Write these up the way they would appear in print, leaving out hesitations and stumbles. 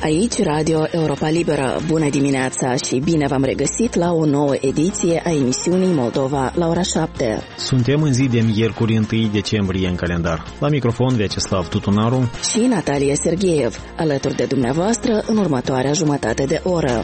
Aici Radio Europa Liberă. Bună dimineața și bine v-am regăsit la o nouă ediție a emisiunii Moldova la ora 7. Suntem în zi de miercuri 1 decembrie în calendar. La microfon Vyacheslav Tutunaru și Natalia Sergeev, alături de dumneavoastră în următoarea jumătate de oră.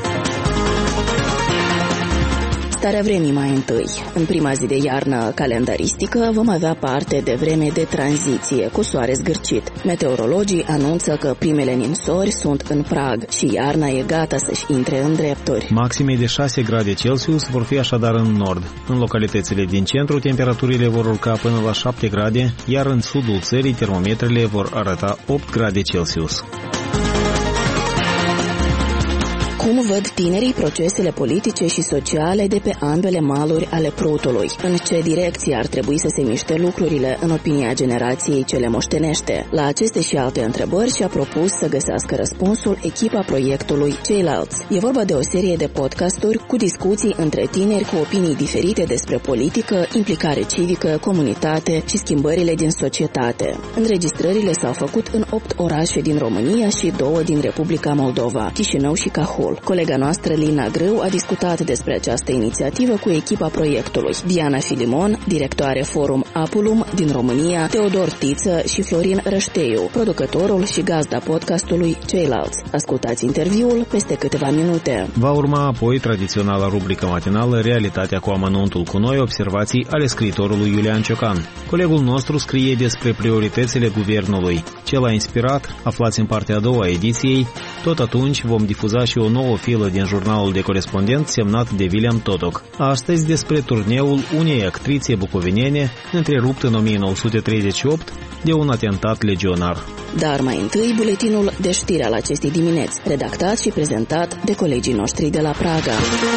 Starea vremii mai întâi. În prima zi de iarnă calendaristică vom avea parte de vreme de tranziție cu soare zgârcit. Meteorologii anunță că primele ninsori sunt în prag și iarna e gata să-și intre în drepturi. Maxime de 6 grade Celsius vor fi așadar în nord. În localitățile din centru, temperaturile vor urca până la 7 grade, iar în sudul țării termometrele vor arăta 8 grade Celsius. Cum văd tinerii procesele politice și sociale de pe ambele maluri ale Prutului? În ce direcție ar trebui să se miște lucrurile în opinia generației ce le moștenește? La aceste și alte întrebări și-a propus să găsească răspunsul echipa proiectului Ceilalți. E vorba de o serie de podcasturi cu discuții între tineri cu opinii diferite despre politică, implicare civică, comunitate și schimbările din societate. Înregistrările s-au făcut în 8 orașe din România și 2 din Republica Moldova, Chișinău și Cahul. Colega noastră, Lina Grâu, a discutat despre această inițiativă cu echipa proiectului. Diana Filimon, directoare Forum Apulum din România, Teodor Tiță și Florin Rășteiu, producătorul și gazda podcastului Ceilalți. Ascultați interviul peste câteva minute. Va urma apoi tradiționala rubrică matinală Realitatea cu amănuntul cu noi, observații ale scriitorului Iulian Ciocan. Colegul nostru scrie despre prioritățile guvernului. Ce l-a inspirat, aflați în partea a doua a ediției. Tot atunci vom difuza și o nouă filă din jurnalul de corespondent semnat de William Totoc. Astăzi despre turneul unei actrițe bucovinene întrerupt în 1938 de un atentat legionar. Dar mai întâi buletinul de știri al acestei dimineți, redactat și prezentat de colegii noștri de la Praga.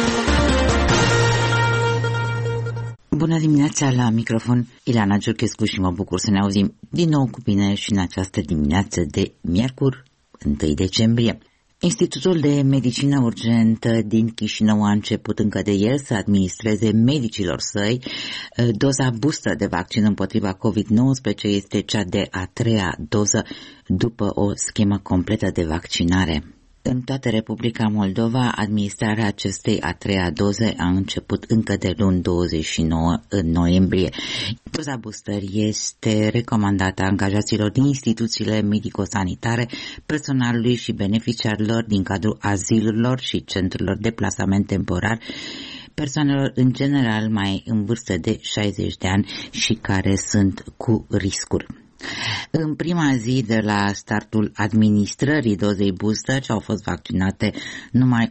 Bună dimineața, la microfon Ileana Giurchescu și mă bucur să ne auzim din nou cu bine și în această dimineață de miercuri 1 decembrie. Institutul de Medicină Urgentă din Chișinău a început încă de ieri să administreze medicilor săi doza booster de vaccin împotriva COVID-19, este cea de a 3-a doză după o schemă completă de vaccinare. În toată Republica Moldova, administrarea acestei a 3-a doze a început încă de luni 29 noiembrie. Doza booster este recomandată angajaților din instituțiile medico-sanitare, personalului și beneficiarilor din cadrul azilurilor și centrurilor de plasament temporar, persoanelor în general mai în vârstă de 60 de ani și care sunt cu riscuri. În prima zi de la startul administrării dozei booster au fost vaccinate numai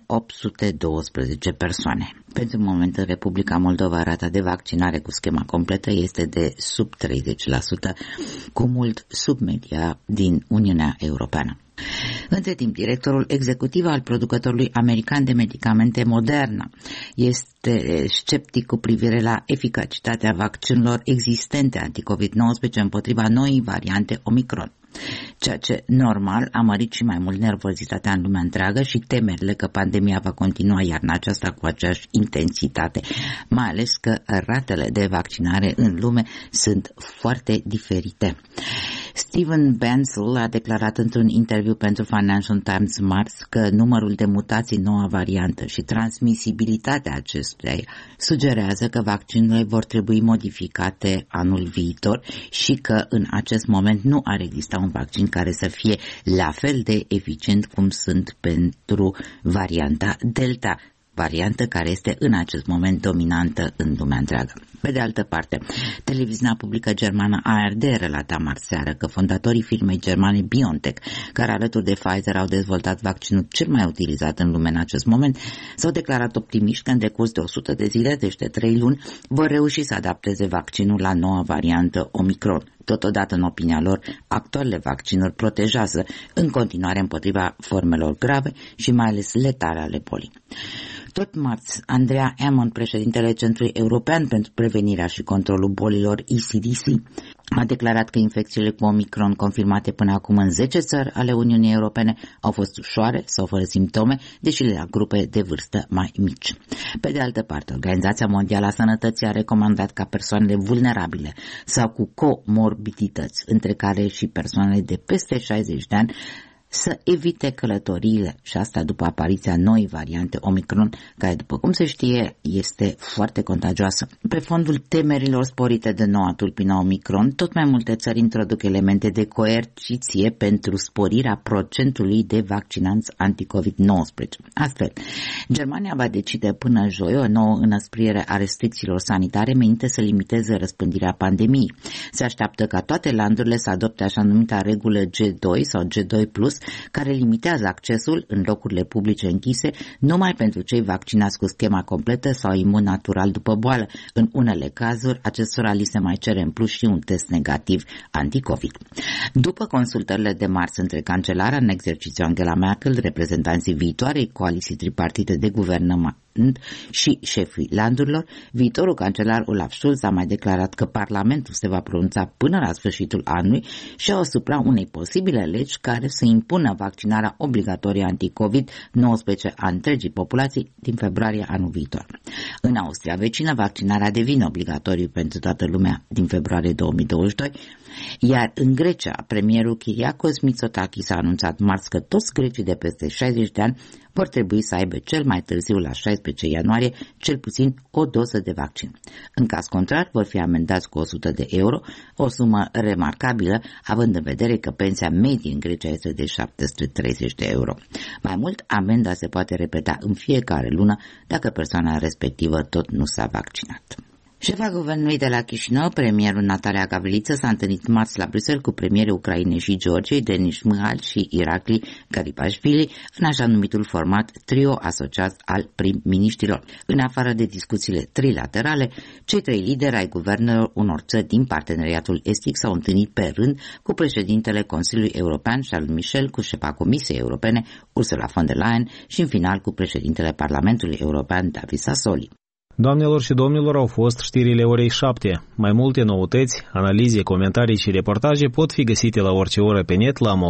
812 persoane. Pentru moment în Republica Moldova rata de vaccinare cu schema completă este de sub 30%, cu mult sub media din Uniunea Europeană. Între timp, directorul executiv al producătorului american de medicamente Moderna este sceptic cu privire la eficacitatea vaccinurilor existente anti-COVID-19 împotriva noii variante Omicron, ceea ce normal a mărit și mai mult nervozitatea în lumea întreagă și temerile că pandemia va continua iarna aceasta cu aceeași intensitate, mai ales că ratele de vaccinare în lume sunt foarte diferite. Steven Bancel a declarat într-un interviu pentru Financial Times marți că numărul de mutații noua variantă și transmisibilitatea acesteia sugerează că vaccinurile vor trebui modificate anul viitor și că în acest moment nu ar exista un vaccin care să fie la fel de eficient cum sunt pentru varianta Delta, variantă care este în acest moment dominantă în lumea întreagă. Pe de altă parte, televiziunea publică germană ARD relata marți seară că fondatorii firmei germane BioNTech, care alături de Pfizer au dezvoltat vaccinul cel mai utilizat în lume în acest moment, s-au declarat optimiști că în decurs de 100 de zile, deci de 3 luni, vor reuși să adapteze vaccinul la noua variantă Omicron. Totodată, în opinia lor, actualele vaccinuri protejează în continuare împotriva formelor grave și mai ales letale ale bolii. Tot marți, Andrea Ammon, președintele Centrului European pentru Prevenirea și Controlul Bolilor ECDC, a declarat că infecțiile cu Omicron confirmate până acum în 10 țări ale Uniunii Europene au fost ușoare sau fără simptome, deși la grupe de vârstă mai mici. Pe de altă parte, Organizația Mondială a Sănătății a recomandat ca persoanele vulnerabile sau cu comorbidități, între care și persoanele de peste 60 de ani, să evite călătoriile, și asta după apariția noii variante Omicron, care, după cum se știe, este foarte contagioasă. Pe fondul temerilor sporite de noua tulpină Omicron, tot mai multe țări introduc elemente de coerciție pentru sporirea procentului de vaccinanți anti-COVID-19. Astfel, Germania va decide până joi o nouă înăsprire a restricțiilor sanitare menite să limiteze răspândirea pandemiei. Se așteaptă ca toate landurile să adopte așa numita regulă G2 sau G2+, care limitează accesul în locurile publice închise numai pentru cei vaccinați cu schema completă sau imun natural după boală. În unele cazuri, acestora li se mai cere în plus și un test negativ anti-COVID. După consultările de marți între cancelara în exercițiu Angela Merkel, reprezentanții viitoarei coaliții tripartite de guvernământ și șefii landurilor, viitorul cancelar Olaf Scholz a mai declarat că Parlamentul se va pronunța până la sfârșitul anului și asupra unei posibile legi care să impună vaccinarea obligatorie anti-COVID-19 a întregii populații din februarie anul viitor. În Austria vecină, vaccinarea devine obligatorie pentru toată lumea din februarie 2022, iar în Grecia, premierul Kyriakos Mitsotakis a anunțat marți că toți grecii de peste 60 de ani vor trebui să aibă cel mai târziu la 16 ianuarie cel puțin o doză de vaccin. În caz contrar, vor fi amendați cu 100 de euro, o sumă remarcabilă, având în vedere că pensia medie în Grecia este de 730 de euro. Mai mult, amenda se poate repeta în fiecare lună dacă persoana respectivă tot nu s-a vaccinat. Șefa guvernului de la Chișinău, premierul Natalia Gavriță, s-a întâlnit marți la Bruxelles cu premierii Ucrainei și Georgiei, Denis Mihal și Irakli Garibashvili, în așa numitul format trio asociat al prim-ministrilor. În afară de discuțiile trilaterale, cei trei lideri ai guvernelor unor țări din parteneriatul estic s-au întâlnit pe rând cu președintele Consiliului European, Charles Michel, cu șefa Comisiei Europene, Ursula von der Leyen, și în final cu președintele Parlamentului European, David Sassoli. Doamnelor și domnilor, au fost știrile orei 7. Mai multe noutăți, analize, comentarii și reportaje pot fi găsite la orice oră pe net la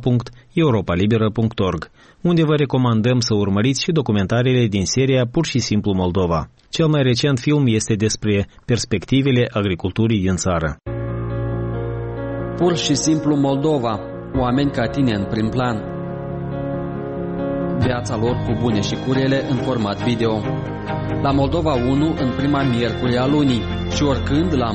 moldova.europalibera.org, unde vă recomandăm să urmăriți și documentariile din seria Pur și simplu Moldova. Cel mai recent film este despre perspectivele agriculturii din țară. Pur și simplu Moldova, oameni ca tine în prim plan. Viața lor cu bune și cu rele în format video. La Moldova 1 în prima miercuri a lunii și oricând la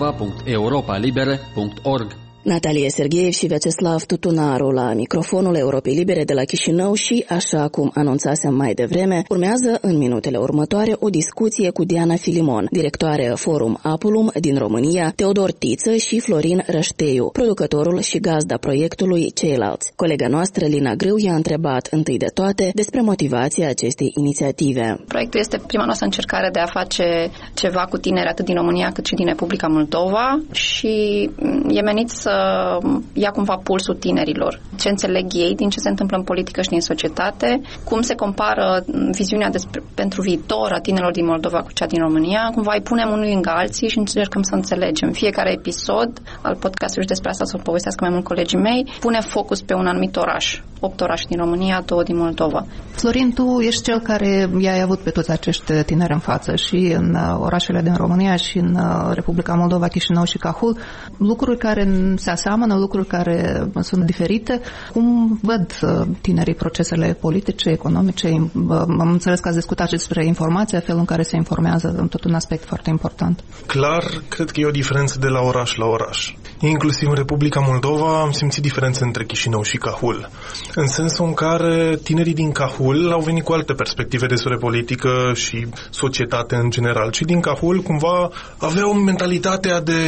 moldova.europalibera.org. Natalie Sergeev și Vyacheslav Tutunaru la microfonul Europei Libere de la Chișinău și, așa cum anunțasem mai devreme, urmează în minutele următoare o discuție cu Diana Filimon, directoare Forum Apulum din România, Teodor Tiță și Florin Rășteiu, producătorul și gazda proiectului Ceilalți. Colega noastră, Lina Grâu, i-a întrebat întâi de toate despre motivația acestei inițiative. Proiectul este prima noastră încercare de a face ceva cu tineri atât din România cât și din Republica Moldova și e menit să ia cumva pulsul tinerilor. Ce înțeleg ei din ce se întâmplă în politică și din societate, cum se compară viziunea pentru viitor a tinerilor din Moldova cu cea din România, cumva îi punem unii lângă alții și încercăm să înțelegem. Fiecare episod al podcastului și despre asta să povestească mai mult colegii mei, pune focus pe un anumit oraș. 8 orașe din România, 2 din Moldova. Florin, tu ești cel care i-ai avut pe toți acești tineri în față și în orașele din România și în Republica Moldova, Chișinău și Cahul, lucruri care se aseamănă, lucruri care sunt diferite. Cum văd tinerii procesele politice, economice? Am înțeles că ați discutat despre informația, felul în care se informează, tot un aspect foarte important. Clar, cred că e o diferență de la oraș la oraș. Inclusiv în Republica Moldova am simțit diferențe între Chișinău și Cahul, în sensul în care tinerii din Cahul au venit cu alte perspective despre politică și societate în general. Cei din Cahul cumva aveau mentalitatea de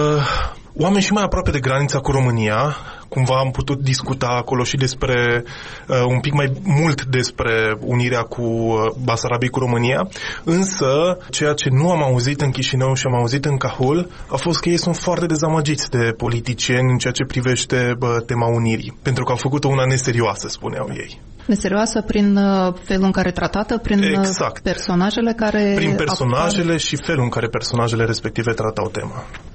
oameni și mai aproape de granița cu România. Cumva am putut discuta acolo și despre un pic mai mult despre unirea cu Basarabiei cu România, însă ceea ce nu am auzit în Chișinău și am auzit în Cahul a fost că ei sunt foarte dezamăgiți de politicieni în ceea ce privește tema unirii, pentru că au făcut-o una neserioasă, spuneau ei. Neserioasă prin felul în care tratată, prin personajele care... Prin personajele și felul în care personajele respective tratau tema.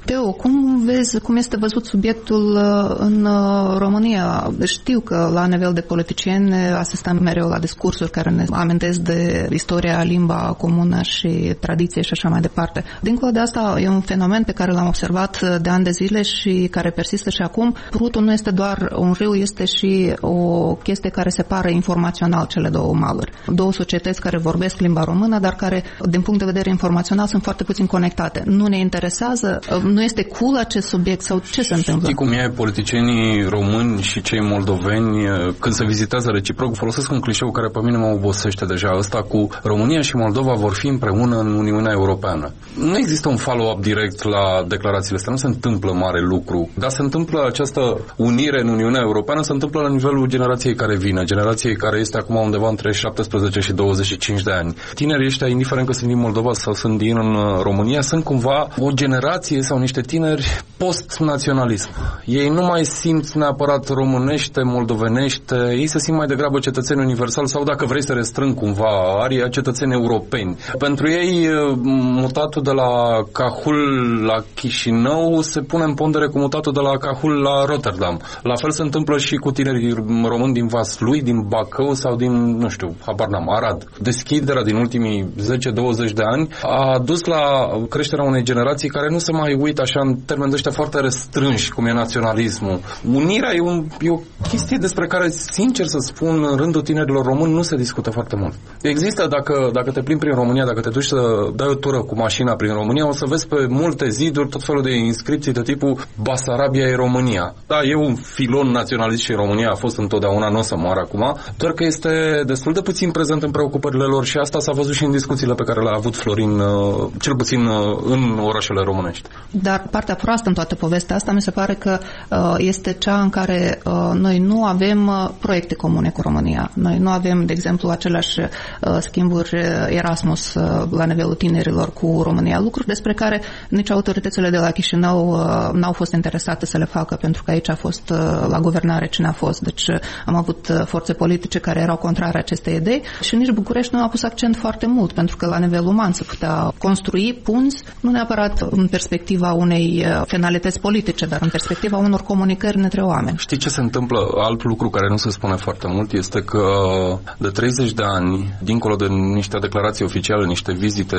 Teo, cum vezi, cum este văzut subiectul în România? Știu că la nivel de politicieni asistăm mereu la discursuri care ne amintesc de istoria, limba comună și tradiție și așa mai departe. Dincolo de asta, e un fenomen pe care l-am observat de ani de zile și care persistă și acum. Prutul nu este doar un râu, este și o chestie care separă informațional cele două maluri. Două societăți care vorbesc limba română, dar care, din punct de vedere informațional, sunt foarte puțin conectate. Nu ne interesează, nu este cool acest subiect sau ce se întâmplă? Știi cum e, politicienii români și cei moldoveni, când se vizitează reciproc, folosesc un clișeu care pe mine mă obosește deja. Ăsta cu România și Moldova vor fi împreună în Uniunea Europeană. Nu există un follow-up direct la declarațiile astea, nu se întâmplă mare lucru, dar se întâmplă această unire în Uniunea Europeană, se întâmplă la nivelul generației care vine, generației care este acum undeva între 17 și 25 de ani. Tinerii ăștia, indiferent că sunt din Moldova sau sunt din România, sunt cumva o generație sau niște tineri post-naționalism. Ei nu mai simt neapărat românește, moldovenește, ei se simt mai degrabă cetățeni universali sau, dacă vrei să restrâng cumva aria, cetățeni europeni. Pentru ei, mutatul de la Cahul la Chișinău se pune în pondere cu mutatul de la Cahul la Rotterdam. La fel se întâmplă și cu tinerii români din Vaslui, din Bacău sau din, nu știu, habar n-am, Arad. Deschiderea din ultimii 10-20 de ani a dus la creșterea unei generații care nu se mai uită așa în termeni de ăștia foarte restrânși, cum e naționalismul. Unirea e o chestie despre care, sincer să spun, în rândul tinerilor români nu se discută foarte mult. Există, dacă te plimbi prin România, dacă te duci să dai o tură cu mașina prin România, o să vezi pe multe ziduri tot felul de inscripții de tipul Basarabia e România. Da, e un filon naționalist și România a fost întotdeauna, nu o să moară acum, doar că este destul de puțin prezent în preocupările lor și asta s-a văzut și în discuțiile pe care le-a avut Florin, cel puțin în orașele românești. Dar partea proastă în toată povestea asta mi se pare că este cea în care noi nu avem proiecte comune cu România. Noi nu avem, de exemplu, aceleași schimburi Erasmus la nivelul tinerilor cu România, lucruri despre care nici autoritățile de la Chișinău n-au fost interesate să le facă, pentru că aici a fost la guvernare cine a fost. Deci am avut forțe politice care erau contrare acestei idei și nici București nu a pus accent foarte mult, pentru că la nivel uman se putea construi punți, nu neapărat în perspectiva unei finalități politice, dar în perspectiva unor comunicări între oameni. Știi ce se întâmplă? Alt lucru care nu se spune foarte mult este că de 30 de ani, dincolo de niște declarații oficiale, niște vizite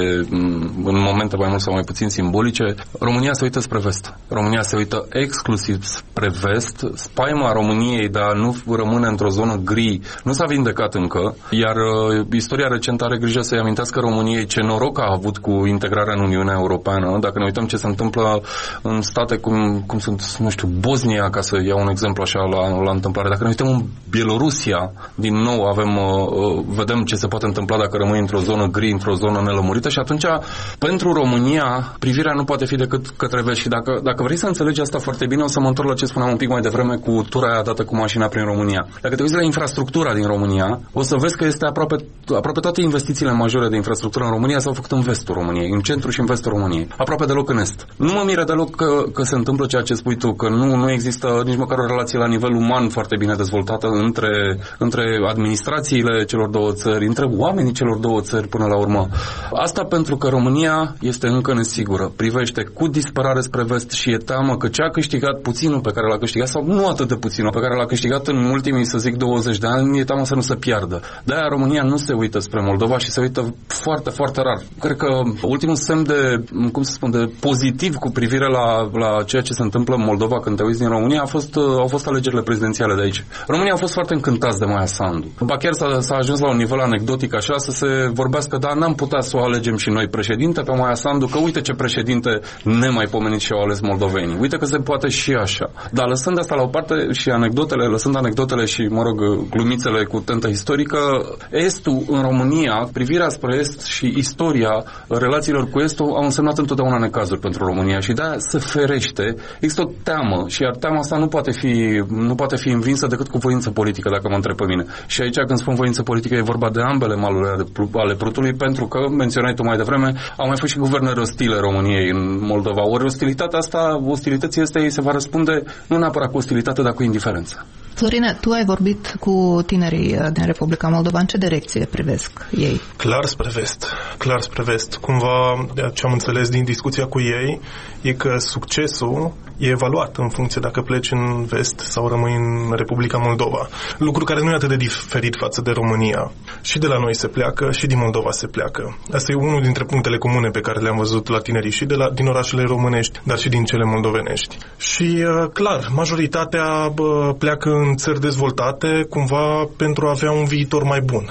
în momente mai mult sau mai puțin simbolice, România se uită spre vest. România se uită exclusiv spre vest. Spaima României de a nu rămâne într-o zonă gri nu s-a vindecat încă, iar istoria recentă are grijă să-i amintească României ce noroc a avut cu integrarea în Uniunea Europeană. Dacă ne uităm ce se întâmplă în state cum sunt, nu știu, Bosnia, ca să iau un exemplu așa la întâmplare. Dacă ne uităm în Bielorusia, din nou vedem ce se poate întâmpla dacă rămâi într-o zonă gri, într-o zonă nelămurită și atunci, pentru România, privirea nu poate fi decât către vest. Și dacă vrei să înțelegi asta foarte bine, o să mă întorc la ce spuneam un pic mai devreme cu tura aia dată cu mașina prin România. Dacă te uiți la infrastructura din România, o să vezi că este aproape toate investițiile majore de infrastructură în România s-au făcut în vestul României, în centru și în vestul României. Aproape deloc în est. Nu mă miră deloc că se întâmplă ceea ce spui tu, că nu există nici măcar o relație la nivel uman foarte bine dezvoltată între administrațiile celor două țări, între oamenii celor două țări până la urmă. Asta pentru că România este încă nesigură. Privește cu disperare spre vest și e teamă că ce a câștigat puținul pe care l-a câștigat, sau nu atât de puținul pe care l-a câștigat în ultimii, să zic, 20 de ani, e teamă să nu se piardă. De-aia România nu se uită spre Moldova și se uită foarte, foarte rar. Cred că ultimul semn de pozitiv cu privire la ceea ce se întâmplă în Moldova când te uiți din România au fost alegerile prezidențiale de aici. România au fost foarte încântați de Maia Sandu. Ba chiar s-a ajuns la un nivel anecdotic așa să se vorbească, dar n-am putea să o alegem și noi președinte pe Maia Sandu, că uite ce președinte nemaipomenit și-au ales moldovenii. Uite că se poate și așa. Dar lăsând asta la o parte și lăsând anecdotele și, glumițele cu tentă istorică, Estul în România, privirea spre Est și istoria relațiilor cu Estul au însemnat întotdeauna necazuri pentru România și de-aia se ferește. Există o teamă și iar teama asta nu poate fi învinsă decât cu voință politică, dacă mă întreb pe mine. Și aici, când spun voință politică, e vorba de ambele maluri ale Prutului, pentru că, menționai tu mai devreme, au mai fost și guvernări ostile României în Moldova. Ori ostilității astea ei se va răspunde nu neapărat cu ostilitate, dar cu indiferență. Florine, tu ai vorbit cu tinerii din Republica Moldova. În ce direcție privesc ei? Clar spre vest. Cumva, ce am înțeles din discuția cu ei, e că succesul e evaluat în funcție dacă pleci în vest sau rămâi în Republica Moldova. Lucru care nu e atât de diferit față de România. Și de la noi se pleacă, și din Moldova se pleacă. Asta e unul dintre punctele comune pe care le-am văzut la tinerii și din orașele românești, dar și din cele moldovenești. Și, clar, majoritatea pleacă în țări dezvoltate, cumva pentru a avea un viitor mai bun.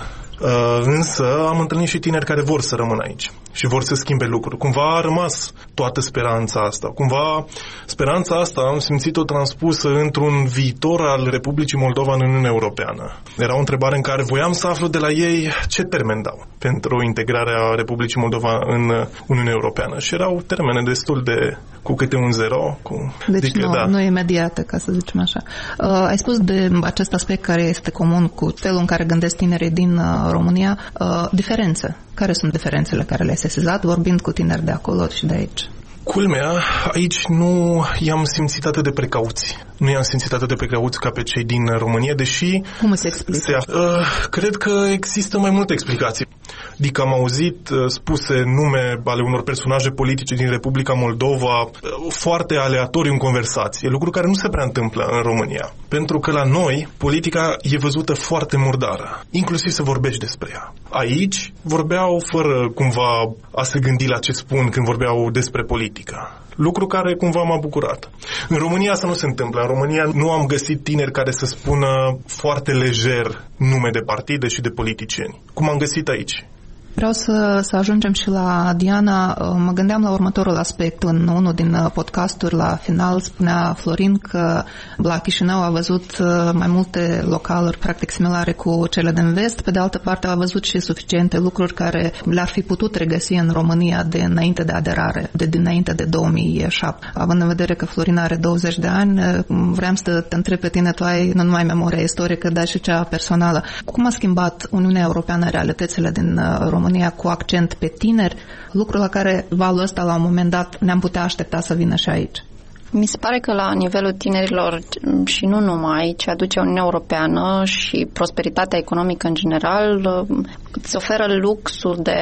Însă am întâlnit și tineri care vor să rămână aici și vor să schimbe lucruri. Cumva a rămas toată speranța asta. Cumva speranța asta am simțit-o transpusă într-un viitor al Republicii Moldova în Uniunea Europeană. Era o întrebare în care voiam să aflu de la ei ce termen dau pentru integrarea Republicii Moldova în Uniunea Europeană. Și erau termene destul de cu câte un zero. Deci nu imediate, ca să zicem așa. Ai spus de acest aspect care este comun cu felul în care gândesc tinerii din România. Diferențe. Care sunt diferențele care le-ai sesizat vorbind cu tineri de acolo și de aici? Culmea, aici nu i-am simțit atât de precauți. Nu i-am simțit atât de precauți ca pe cei din România, deși... Cum se explică? Cred că există mai multe explicații. Adică am auzit spuse nume ale unor personaje politice din Republica Moldova foarte aleatoriu în conversație, lucru care nu se prea întâmplă în România. Pentru că la noi politica e văzută foarte murdară, inclusiv să vorbești despre ea. Aici vorbeau fără cumva a se gândi la ce spun când vorbeau despre politică. Lucru care cumva m-a bucurat. În România asta nu se întâmplă. În România nu am găsit tineri care să spună foarte lejer nume de partide și de politicieni, cum am găsit aici. Vreau să ajungem și la Diana. Mă gândeam la următorul aspect. În unul din podcasturi, la final, spunea Florin că la Chișinău a văzut mai multe localuri practic similare cu cele din vest. Pe de altă parte, a văzut și suficiente lucruri care le-ar fi putut regăsi în România de înainte de aderare, de dinainte de 2007. Având în vedere că Florin are 20 de ani, vreau să te întreb pe tine, tu ai nu numai memoria istorică, dar și cea personală. Cum a schimbat Uniunea Europeană realitățile din România cu accent pe tineri, lucru la care valul ăsta la un moment dat ne-am putea aștepta să vină și aici? Mi se pare că la nivelul tinerilor și nu numai, ce aduce Uniunea Europeană și prosperitatea economică în general, îți oferă luxul de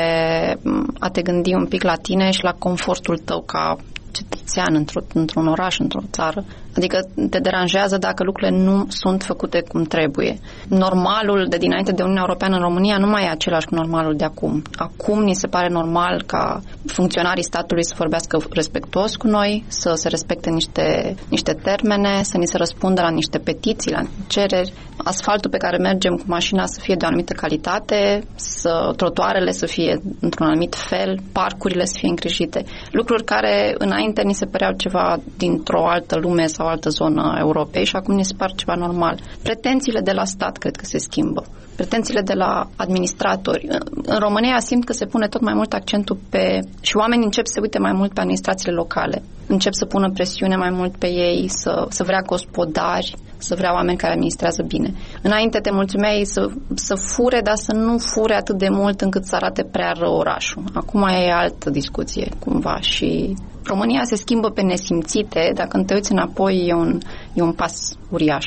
a te gândi un pic la tine și la confortul tău ca cetățean într-un oraș, într-o țară. Adică te deranjează dacă lucrurile nu sunt făcute cum trebuie. Normalul de dinainte de Uniunea Europeană în România nu mai e același cu normalul de acum. Acum ni se pare normal ca funcționarii statului să vorbească respectuos cu noi, să se respecte niște termene, să ni se răspundă la niște petiții, la cereri, asfaltul pe care mergem cu mașina să fie de o anumită calitate, trotuarele să fie într-un anumit fel, parcurile să fie îngrijite. Lucruri care înainte ni se păreau ceva dintr-o altă lume sau altă zonă a Europei și acum ni se par ceva normal. Pretențiile de la stat cred că se schimbă. Pretențiile de la administratori. În România simt că se pune tot mai mult accentul și oamenii încep să se uite mai mult pe administrațiile locale. Încep să pună presiune mai mult pe ei, să vrea gospodari, să vrea oameni care administrează bine. Înainte te mulțumeai să fure, dar să nu fure atât de mult încât să arate prea rău orașul. Acum e altă discuție, cumva, și România se schimbă pe nesimțite. Dacă te uiți înapoi, e un pas uriaș.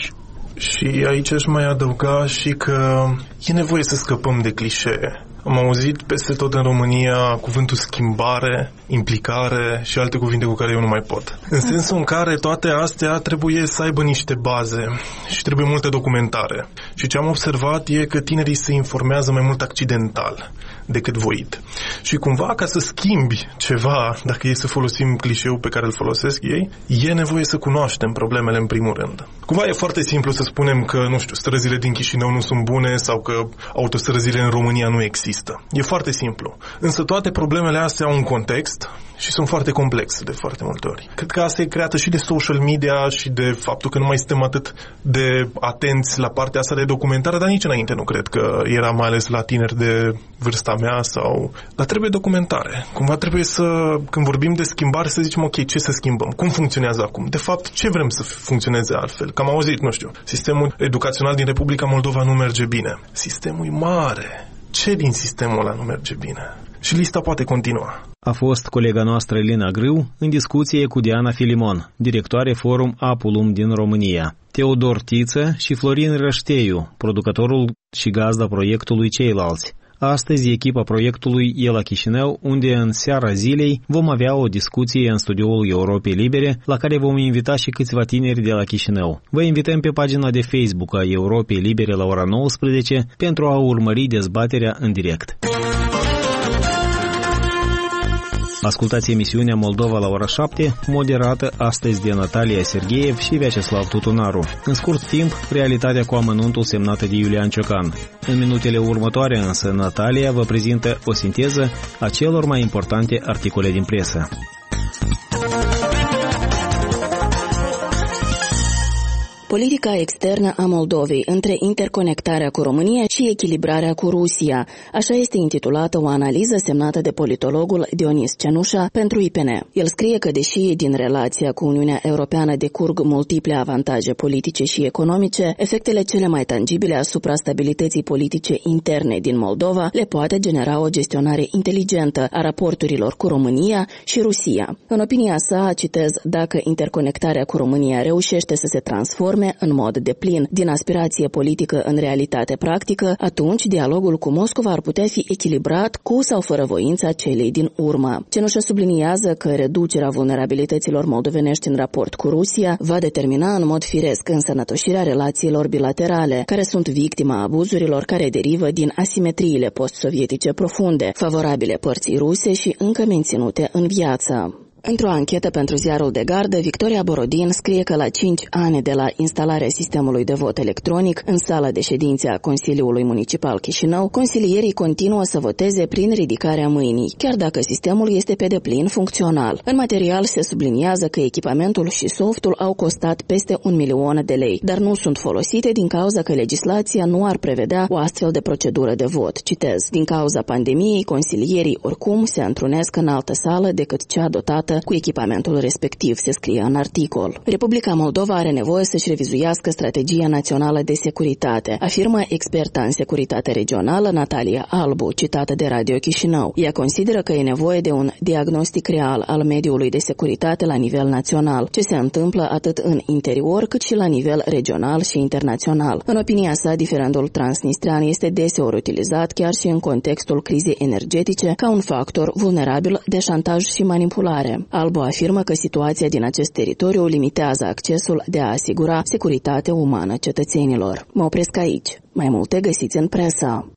Și aici aș mai adăuga și că e nevoie să scăpăm de clișee. Am auzit peste tot în România cuvântul schimbare, implicare și alte cuvinte cu care eu nu mai pot. În sensul în care toate astea trebuie să aibă niște baze și trebuie multă documentare. Și ce am observat e că tinerii se informează mai mult accidental decât voit. Și cumva, ca să schimbi ceva, dacă e să folosim clișeul pe care îl folosesc ei, e nevoie să cunoaștem problemele în primul rând. Cumva e foarte simplu să spunem că, nu știu, străzile din Chișinău nu sunt bune sau că autostrăzile în România nu există. E foarte simplu. Însă toate problemele astea au un context și sunt foarte complexe de foarte multe ori. Cred că asta e creată și de social media și de faptul că nu mai suntem atât de atenți la partea asta de documentare, dar nici înainte nu cred că era, mai ales la tineri de vârsta mea sau... Dar trebuie documentare. Cumva trebuie când vorbim de schimbare, să zicem, ok, ce să schimbăm? Cum funcționează acum? De fapt, ce vrem să funcționeze altfel? Că am auzit, nu știu, sistemul educațional din Republica Moldova nu merge bine. Sistemul e mare. Ce din sistemul ăla nu merge bine? Și lista poate continua. A fost colega noastră Elena Grâu în discuție cu Diana Filimon, directoare Forum Apulum din România, Teodor Tiță și Florin Rășteiu, producătorul și gazda proiectului Ceilalți. Astăzi, echipa proiectului e la Chișinău, unde în seara zilei vom avea o discuție în studioul Europei Libere, la care vom invita și câțiva tineri de la Chișinău. Vă invităm pe pagina de Facebook a Europei Libere la ora 19 pentru a urmări dezbaterea în direct. Ascultați emisiunea Moldova la ora 7, moderată astăzi de Natalia Sergeev și Vyacheslav Tutunaru. În scurt timp, realitatea cu amănuntul semnată de Iulian Ciocan. În minutele următoare însă, Natalia vă prezintă o sinteză a celor mai importante articole din presă. Politica externă a Moldovei între interconectarea cu România și echilibrarea cu Rusia. Așa este intitulată o analiză semnată de politologul Dionis Cenușa pentru IPN. El scrie că deși din relația cu Uniunea Europeană decurg multiple avantaje politice și economice, efectele cele mai tangibile asupra stabilității politice interne din Moldova le poate genera o gestionare inteligentă a raporturilor cu România și Rusia. În opinia sa, citez, dacă interconectarea cu România reușește să se transforme în mod deplin din aspirație politică în realitate practică, atunci dialogul cu Moscova ar putea fi echilibrat cu sau fără voința celei din urmă. Cenușa subliniază că reducerea vulnerabilităților moldovenești în raport cu Rusia va determina în mod firesc însănătoșirea relațiilor bilaterale, care sunt victima abuzurilor care derivă din asimetriile post-sovietice profunde, favorabile părții ruse și încă menținute în viață. Într-o anchetă pentru ziarul de gardă, Victoria Borodin scrie că la 5 ani de la instalarea sistemului de vot electronic în sala de ședințe a Consiliului Municipal Chișinău, consilierii continuă să voteze prin ridicarea mâinii, chiar dacă sistemul este pe deplin funcțional. În material se subliniază că echipamentul și softul au costat peste 1 milion de lei, dar nu sunt folosite din cauza că legislația nu ar prevedea o astfel de procedură de vot. Citez, din cauza pandemiei, consilierii oricum se întrunesc în altă sală decât cea dotată cu echipamentul respectiv, se scrie în articol. Republica Moldova are nevoie să-și revizuiască strategia națională de securitate, afirmă experta în securitate regională Natalia Albu, citată de Radio Chișinău. Ea consideră că e nevoie de un diagnostic real al mediului de securitate la nivel național, ce se întâmplă atât în interior cât și la nivel regional și internațional. În opinia sa, diferendul transnistrian este deseori utilizat chiar și în contextul crizei energetice ca un factor vulnerabil de șantaj și manipulare. Albu afirmă că situația din acest teritoriu limitează accesul de a asigura securitatea umană cetățenilor. Mă opresc aici. Mai multe găsiți în presă.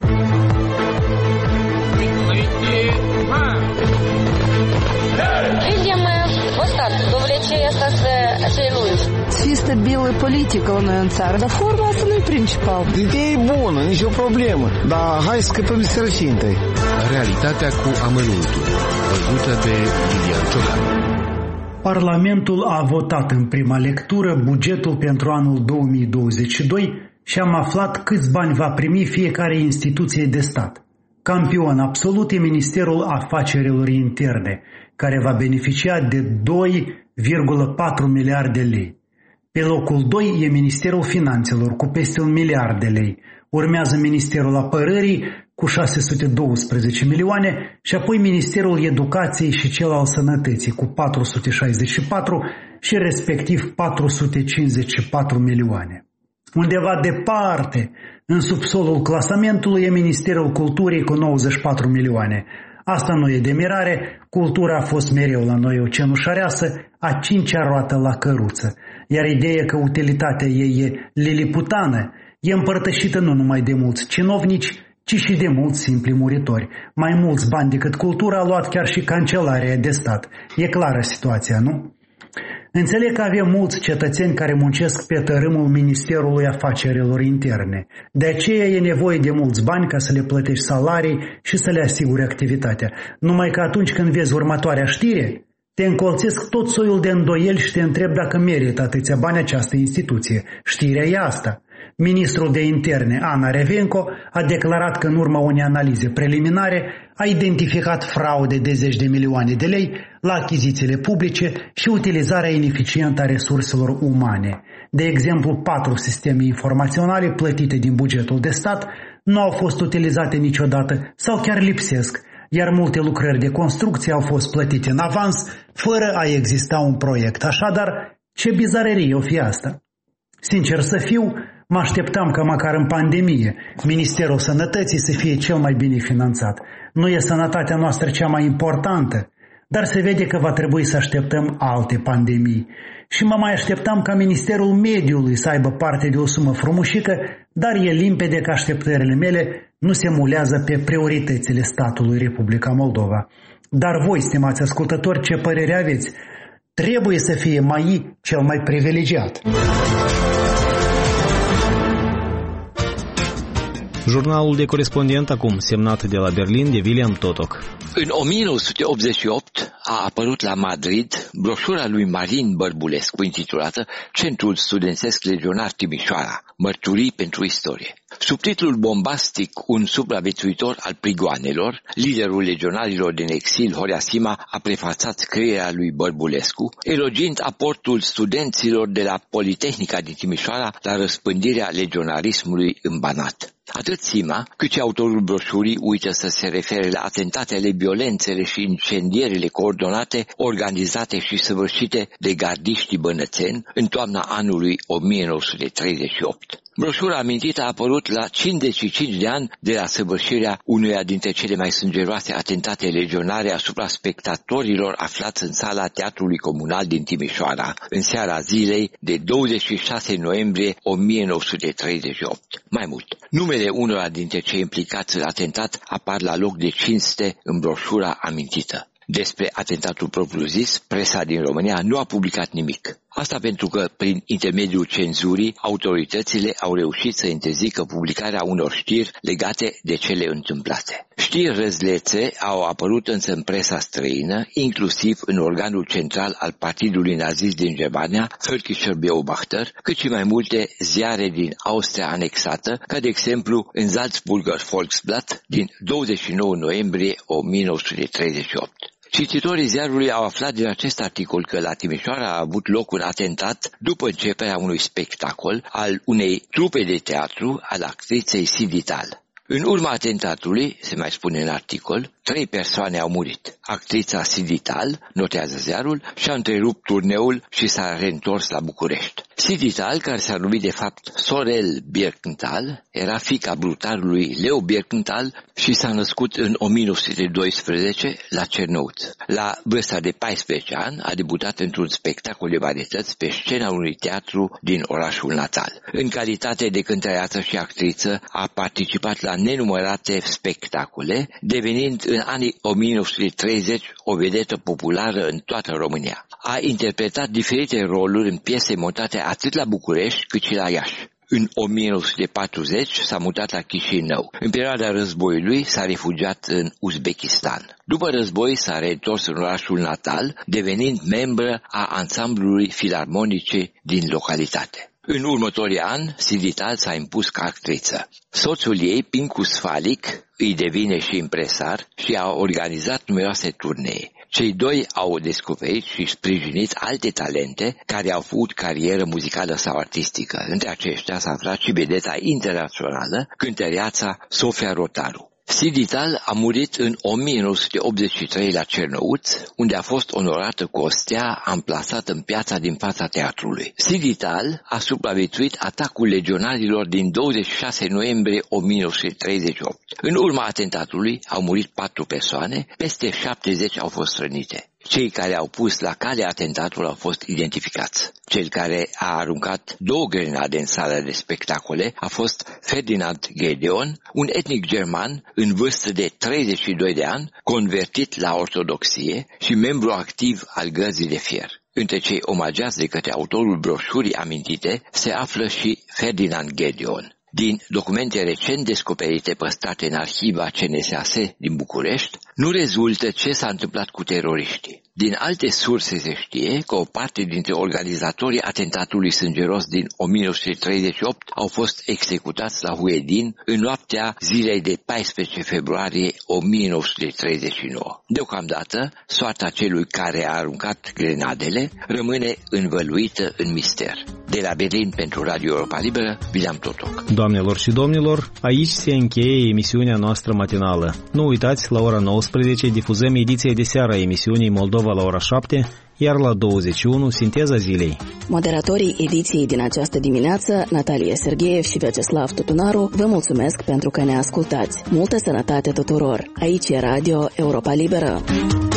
Să fie stabilă politică la noi în țară, dar forma asta nu e principal. Ideea e bună, nicio problemă, dar hai să scăpăm de sărăcie întâi. Realitatea cu amănuntul, văzută de Iulian Ciocan. Parlamentul a votat în prima lectură bugetul pentru anul 2022 și am aflat câți bani va primi fiecare instituție de stat. Campion absolut e Ministerul Afacerilor Interne, care va beneficia de 2,4 miliarde de lei. Pe locul 2 e Ministerul Finanțelor cu peste 1 miliard de lei. Urmează Ministerul Apărării cu 612 milioane și apoi Ministerul Educației și cel al Sănătății cu 464 și respectiv 454 milioane. Undeva departe, în subsolul clasamentului, e Ministerul Culturii cu 94 milioane. Asta nu e de mirare, cultura a fost mereu la noi o cenușăreasă, a 5-a roată la căruță, iar ideea că utilitatea ei e liliputană e împărtășită nu numai de mulți cinovnici, ci și de mulți simpli muritori. Mai mulți bani decât cultura a luat chiar și Cancelarea de Stat. E clară situația, nu? Înțeleg că avem mulți cetățeni care muncesc pe tărâmul Ministerului Afacerilor Interne. De aceea e nevoie de mulți bani ca să le plătești salarii și să le asiguri activitatea. Numai că atunci când vezi următoarea știre, te încolțesc tot soiul de îndoieli și te întreb dacă merită atâția bani această instituție. Știrea e asta. Ministrul de Interne, Ana Revenco, a declarat că în urma unei analize preliminare a identificat fraude de 10 de milioane de lei la achizițiile publice și utilizarea ineficientă a resurselor umane. De exemplu, 4 sisteme informaționale plătite din bugetul de stat nu au fost utilizate niciodată sau chiar lipsesc, iar multe lucrări de construcție au fost plătite în avans, fără a exista un proiect. Așadar, ce bizarerie o fi asta? Sincer să fiu, mă așteptam ca măcar în pandemie Ministerul Sănătății să fie cel mai bine finanțat. Nu e sănătatea noastră cea mai importantă, dar se vede că va trebui să așteptăm alte pandemii. Și mă mai așteptam ca Ministerul Mediului să aibă parte de o sumă frumușică, dar e limpede că așteptările mele nu se mulează pe prioritățile statului Republica Moldova. Dar voi, stimați ascultători, ce părere aveți? Trebuie să fie mai cel mai privilegiat. Jurnalul de corespondent acum, semnat de la Berlin de William Totok. În 1988 a apărut la Madrid broșura lui Marin Bărbulescu intitulată Centrul Studențesc Legionar Timișoara, mărturii pentru istorie. Subtitlul bombastic, un supraviețuitor al prigoanelor, liderul legionarilor din exil, Horea Sima, a prefațat scrierea lui Bărbulescu, elogiind aportul studenților de la Politehnica din Timișoara la răspândirea legionarismului în Banat. Atât Sima, cât și autorul broșurii uită să se refere la atentatele, violențele și incendierile coordonate, organizate și săvârșite de gardiștii bănățeni în toamna anului 1938. Broșura amintită a apărut la 55 de ani de la săvârșirea unuia dintre cele mai sângeroase atentate legionare asupra spectatorilor aflați în sala Teatrului Comunal din Timișoara, în seara zilei de 26 noiembrie 1938. Mai mult, numele unora dintre cei implicați în atentat apar la loc de cinste în broșura amintită. Despre atentatul propriu-zis, presa din România nu a publicat nimic. Asta pentru că, prin intermediul cenzurii, autoritățile au reușit să interzică publicarea unor știri legate de cele întâmplate. Știri răzlețe au apărut însă în presa străină, inclusiv în organul central al Partidului Nazist din Germania, Völkischer Beobachter, cât și mai multe ziare din Austria anexată, ca de exemplu în Salzburger Volksblatt din 29 noiembrie 1938. Cititorii ziarului au aflat din acest articol că la Timișoara a avut loc un atentat după începerea unui spectacol al unei trupe de teatru al actriței Sidital. În urma atentatului, se mai spune în articol, 3 persoane au murit. Actrița Sidital, notează ziarul, și-a întrerupt turneul și s-a reîntors la București. Sidital, care s-a numit de fapt Sorel Birkenthal, era fiica brutarului Leo Birkenthal și s-a născut în 1912 la Cernăuț. La vârsta de 14 ani a debutat într-un spectacol de varietăți pe scena unui teatru din orașul natal. În calitate de cântăreață și actriță a participat la nenumărate spectacole, devenind în anii 1930 o vedetă populară în toată România. A interpretat diferite roluri în piese montate atât la București cât și la Iași. În 1940 s-a mutat la Chișinău. În perioada războiului s-a refugiat în Uzbekistan. După război s-a reîntors în orașul natal, devenind membră a ansamblului filarmonice din localitate. În următorii ani, Sidital s-a impus ca actriță. Soțul ei, Pincu Sfalic, îi devine și impresar și a organizat numeroase turnee. Cei doi au descoperit și sprijinit alte talente care au făcut carieră muzicală sau artistică. Între aceștia s-a aflat și vedeta internațională, cântăreața Sofia Rotaru. Sidital a murit în 1983 la Cernăuț, unde a fost onorată cu o stea amplasată în piața din fața teatrului. Sidital a supraviețuit atacul legionarilor din 26 noiembrie 1938. În urma atentatului au murit 4 persoane, peste 70 au fost rănite. Cei care au pus la cale atentatul au fost identificați. Cel care a aruncat 2 grenade în sala de spectacole a fost Ferdinand Gedeon, un etnic german în vârstă de 32 de ani, convertit la ortodoxie și membru activ al Gărzii de Fier. Între cei omageați de către autorul broșurii amintite se află și Ferdinand Gedeon. Din documente recent descoperite păstrate în arhiva CNSAS din București, nu rezultă ce s-a întâmplat cu teroriștii. Din alte surse se știe că o parte dintre organizatorii atentatului sângeros din 1938 au fost executați la Huedin în noaptea zilei de 14 februarie 1939. Deocamdată, soarta celui care a aruncat grenadele rămâne învăluită în mister. De la Berlin pentru Radio Europa Liberă, William Totoc. Doamnelor și domnilor, aici se încheie emisiunea noastră matinală. Nu uitați, la ora 19 difuzăm ediția de seară a emisiunii Moldova la ora 7, iar la 21 Sinteza zilei. Moderatorii ediției din această dimineață, Natalia Sergeev și Vyacheslav Tutunaru, vă mulțumesc pentru că ne ascultați. Multă sănătate tuturor! Aici e Radio Europa Liberă.